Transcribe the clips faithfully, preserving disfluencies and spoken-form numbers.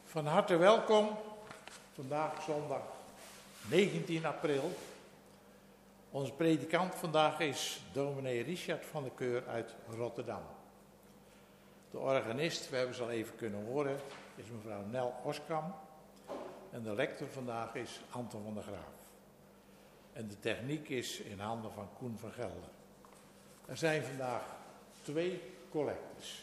Van harte welkom, vandaag zondag negentien april. Onze predikant vandaag is dominee Richard van der Keur uit Rotterdam. De organist, we hebben ze al even kunnen horen, is mevrouw Nel Oskam. En de lector vandaag is Anton van der Graaf. En de techniek is in handen van Koen van Gelder. Er zijn vandaag twee collectes.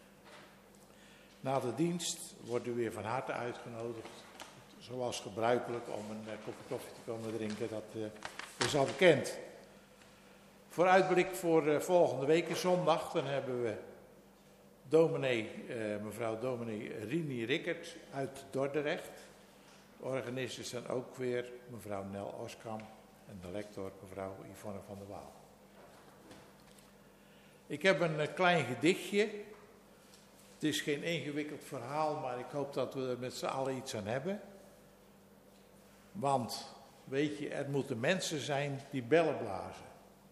Na de dienst wordt u weer van harte uitgenodigd, zoals gebruikelijk, om een uh, kopje koffie te komen drinken. Dat uh, is al bekend. Vooruitblik voor uh, volgende week zondag, dan hebben we dominee, uh, mevrouw dominee Rini Rickert uit Dordrecht. De organist is dan ook weer mevrouw Nel Oskam en de lector mevrouw Yvonne van der Waal. Ik heb een uh, klein gedichtje. Het is geen ingewikkeld verhaal, maar ik hoop dat we er met z'n allen iets aan hebben. Want, weet je, er moeten mensen zijn die bellen blazen.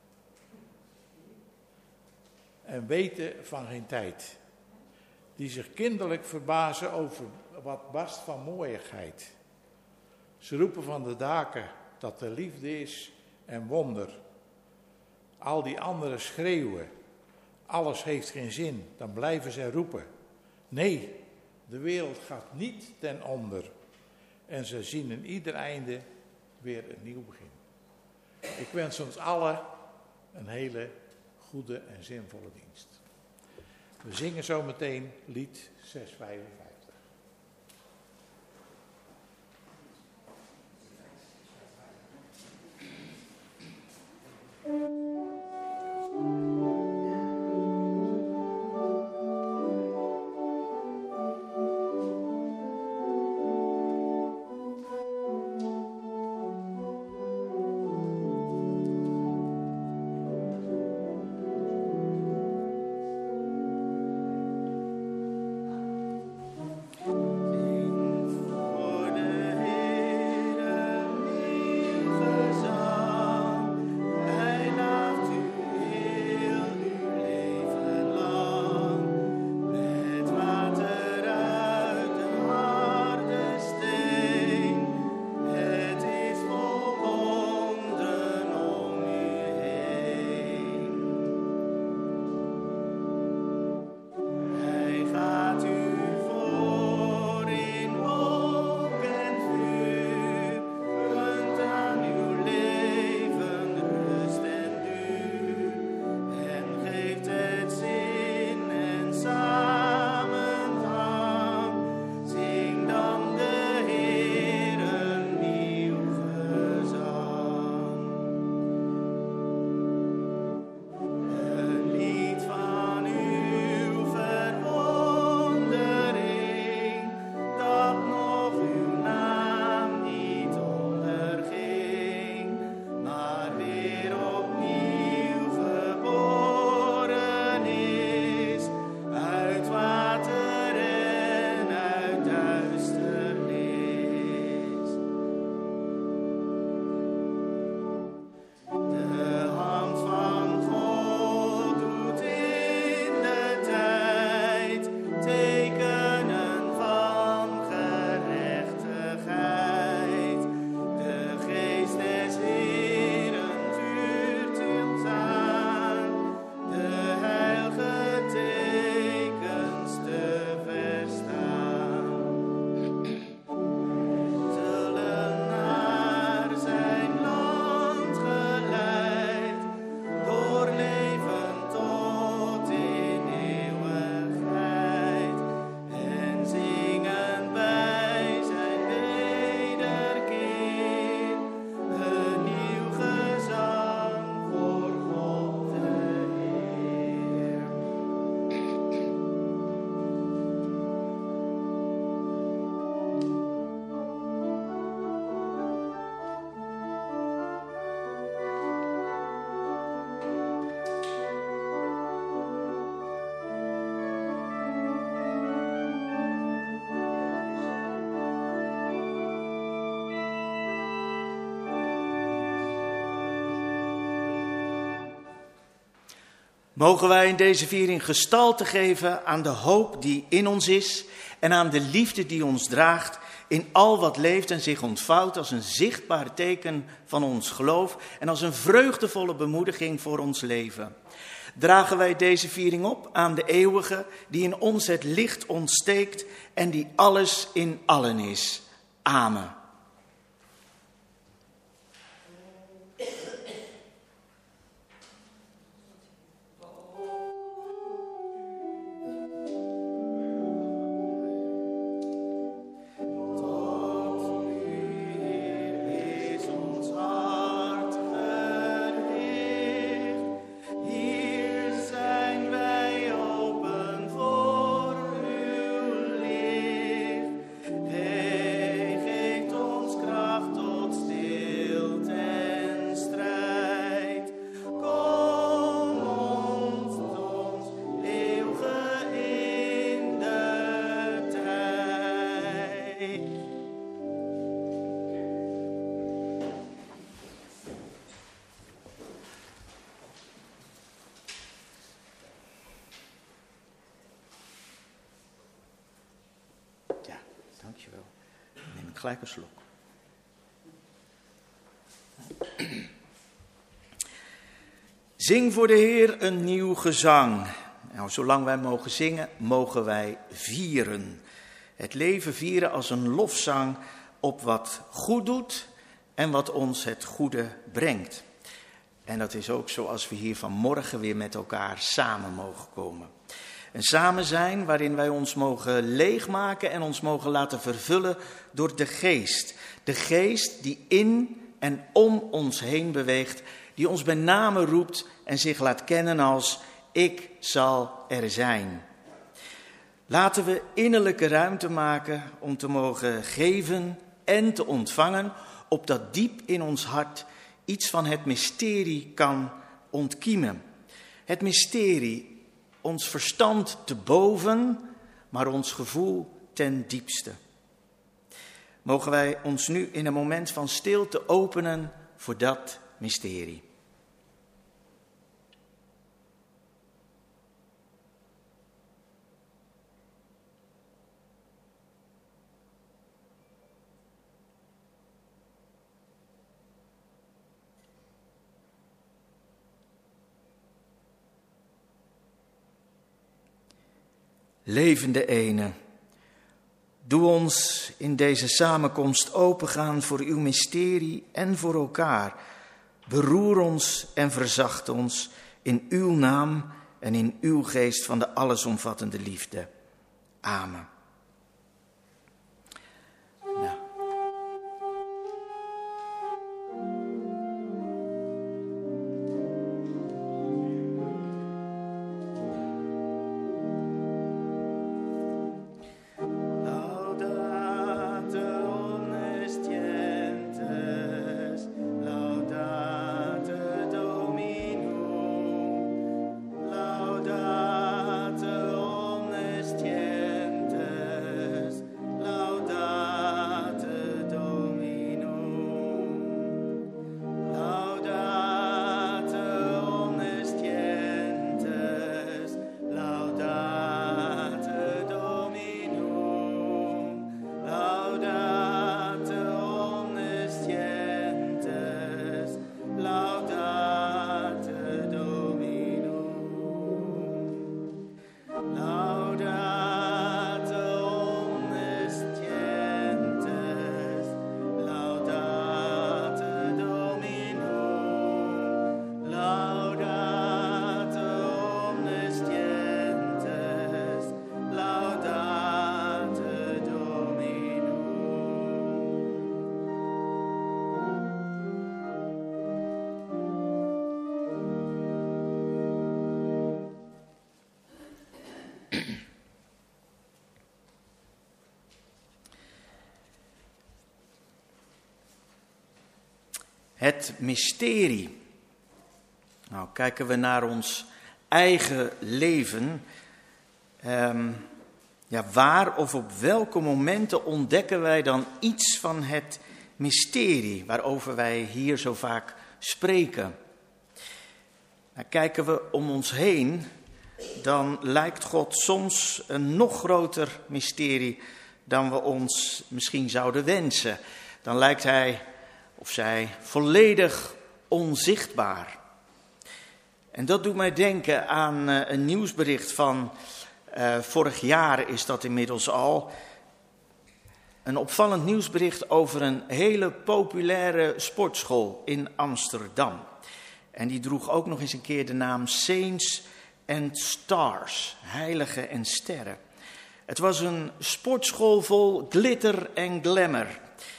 En weten van geen tijd. Die zich kinderlijk verbazen over wat barst van mooiigheid. Ze roepen van de daken dat er liefde is en wonder. Al die anderen schreeuwen. Alles heeft geen zin, dan blijven zij roepen. Nee, de wereld gaat niet ten onder. En ze zien in ieder einde weer een nieuw begin. Ik wens ons allen een hele goede en zinvolle dienst. We zingen zo meteen lied zeshonderdvijfenvijftig. Mogen wij in deze viering gestalte geven aan de hoop die in ons is en aan de liefde die ons draagt in al wat leeft en zich ontvouwt als een zichtbaar teken van ons geloof en als een vreugdevolle bemoediging voor ons leven. Dragen wij deze viering op aan de eeuwige die in ons het licht ontsteekt en die alles in allen is. Amen. Dankjewel. Dan neem ik gelijk een slok. Zing voor de Heer een nieuw gezang. Nou, zolang wij mogen zingen, mogen wij vieren. Het leven vieren als een lofzang op wat goed doet en wat ons het goede brengt. En dat is ook zoals we hier vanmorgen weer met elkaar samen mogen komen. Een samen zijn waarin wij ons mogen leegmaken en ons mogen laten vervullen door de geest. De geest die in en om ons heen beweegt, die ons bij name roept en zich laat kennen als ik zal er zijn. Laten we innerlijke ruimte maken om te mogen geven en te ontvangen, opdat diep in ons hart iets van het mysterie kan ontkiemen. Het mysterie, ons verstand te boven, maar ons gevoel ten diepste. Mogen wij ons nu in een moment van stilte openen voor dat mysterie. Levende ene, doe ons in deze samenkomst opengaan voor uw mysterie en voor elkaar. Beroer ons en verzacht ons in uw naam en in uw geest van de allesomvattende liefde. Amen. Nou. Het mysterie. Nou, kijken we naar ons eigen leven. Um, ja, waar of op welke momenten ontdekken wij dan iets van het mysterie waarover wij hier zo vaak spreken? Nou, kijken we om ons heen, dan lijkt God soms een nog groter mysterie dan we ons misschien zouden wensen. Dan lijkt hij of zij volledig onzichtbaar. En dat doet mij denken aan uh, een nieuwsbericht van uh, vorig jaar is dat inmiddels al. Een opvallend nieuwsbericht over een hele populaire sportschool in Amsterdam. En die droeg ook nog eens een keer de naam Saints and Stars, heiligen en sterren. Het was een sportschool vol glitter en glamour.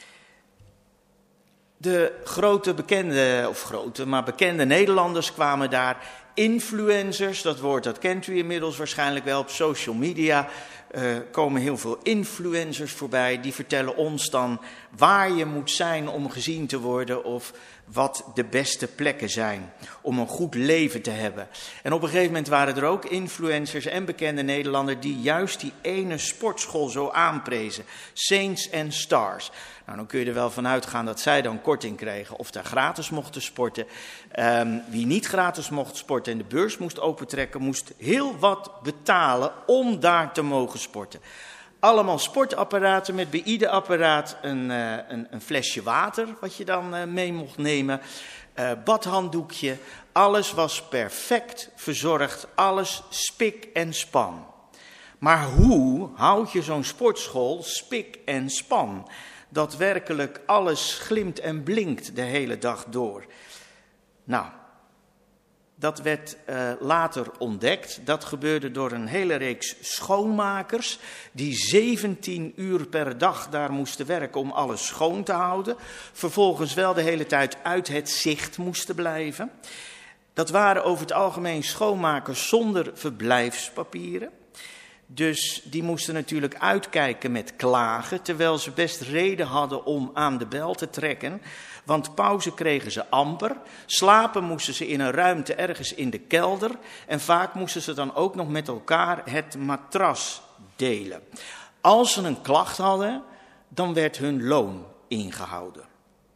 De grote bekende, of grote, maar bekende Nederlanders kwamen daar. Influencers, dat woord dat kent u inmiddels waarschijnlijk wel op social media. Uh, komen heel veel influencers voorbij. Die vertellen ons dan waar je moet zijn om gezien te worden. Of wat de beste plekken zijn om een goed leven te hebben. En op een gegeven moment waren er ook influencers en bekende Nederlanders die juist die ene sportschool zo aanprezen. Saints and Stars. Nou, dan kun je er wel van uitgaan dat zij dan korting kregen of daar gratis mochten sporten. Um, wie niet gratis mocht sporten en de beurs moest opentrekken, moest heel wat betalen om daar te mogen sporten. Allemaal sportapparaten met bij ieder apparaat een, uh, een, een flesje water wat je dan uh, mee mocht nemen. Uh, badhanddoekje, alles was perfect verzorgd, alles spik en span. Maar hoe houd je zo'n sportschool spik en span? Dat werkelijk alles glimt en blinkt de hele dag door. Nou, dat werd uh, later ontdekt. Dat gebeurde door een hele reeks schoonmakers die zeventien uur per dag daar moesten werken om alles schoon te houden. Vervolgens wel de hele tijd uit het zicht moesten blijven. Dat waren over het algemeen schoonmakers zonder verblijfspapieren. Dus die moesten natuurlijk uitkijken met klagen, terwijl ze best reden hadden om aan de bel te trekken. Want pauze kregen ze amper, slapen moesten ze in een ruimte ergens in de kelder en vaak moesten ze dan ook nog met elkaar het matras delen. Als ze een klacht hadden, dan werd hun loon ingehouden.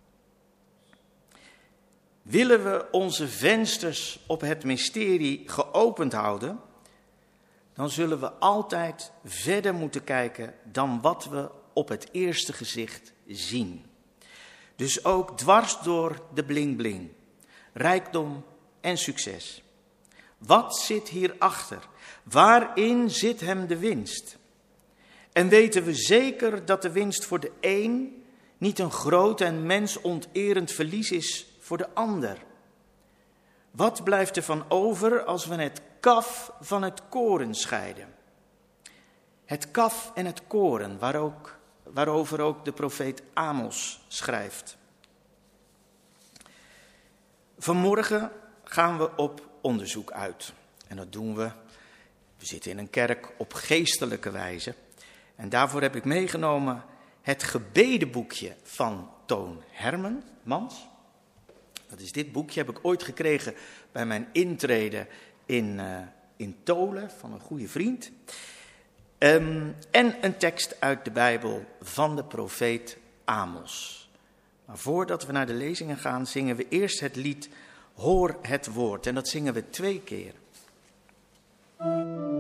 Willen we onze vensters op het mysterie geopend houden, dan zullen we altijd verder moeten kijken dan wat we op het eerste gezicht zien. Dus ook dwars door de bling-bling, rijkdom en succes. Wat zit hierachter? Waarin zit hem de winst? En weten we zeker dat de winst voor de een niet een groot en mensonterend verlies is voor de ander? Wat blijft er van over als we het kaf van het koren scheiden? Het kaf en het koren, waar ook, waarover ook de profeet Amos schrijft. Vanmorgen gaan we op onderzoek uit. En dat doen we, we zitten in een kerk op geestelijke wijze. En daarvoor heb ik meegenomen het gebedenboekje van Toon Hermans. Dat is dit boekje, heb ik ooit gekregen bij mijn intrede in, uh, in Tolen van een goede vriend. Um, en een tekst uit de Bijbel van de profeet Amos. Maar voordat we naar de lezingen gaan, zingen we eerst het lied Hoor het woord. En dat zingen we twee keer.